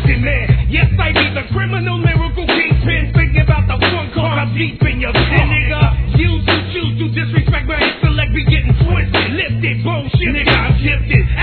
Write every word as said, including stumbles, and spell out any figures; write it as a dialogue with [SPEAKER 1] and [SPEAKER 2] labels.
[SPEAKER 1] twisted, man. Yes, I be the criminal lyrical kingpin. Thinking about the one cause I'm deep in your pen, nigga. You who choose to disrespect my intellect be getting twisted, lifted, bullshit, nigga, I'm gifted.